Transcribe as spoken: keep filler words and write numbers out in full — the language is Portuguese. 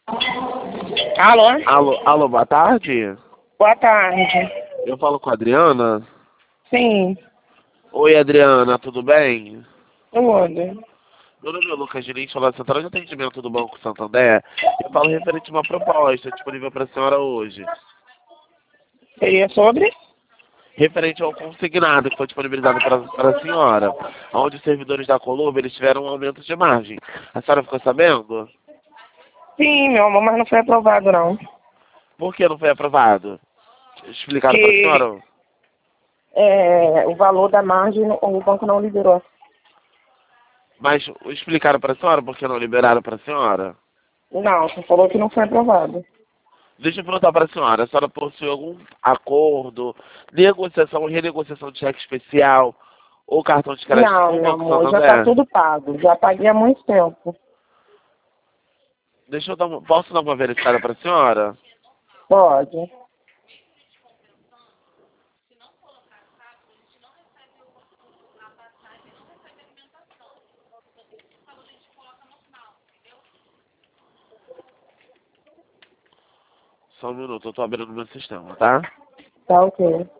Alô? Alô, alô, boa tarde. Boa tarde. Eu falo com a Adriana. Sim, Oi, Adriana, tudo bem? tudo. Meu nome é Lucas Diniz, falo da Central de Atendimento do Banco Santander. Eu falo referente a uma proposta disponível para a senhora hoje. Seria sobre? Referente ao consignado que foi disponibilizado para, para a senhora, onde os servidores da Colombo eles tiveram um aumento de margem. A senhora ficou sabendo? Sim, meu amor, mas não foi aprovado, não. Por que não foi aprovado? Explicaram para a Que senhora? é, o valor da margem o banco não liberou. Mas explicaram para a senhora por que não liberaram para a senhora? Não, você falou que não foi aprovado. Deixa eu perguntar para a senhora, a senhora possui algum acordo, negociação, renegociação de cheque especial ou cartão de crédito Não, com o meu Banco amor, já tá Santander? tudo pago. Já paguei há muito tempo. Deixa eu dar uma, posso dar uma verificada para a senhora? Pode. Só um minuto, eu estou abrindo meu sistema, tá? Tá ok.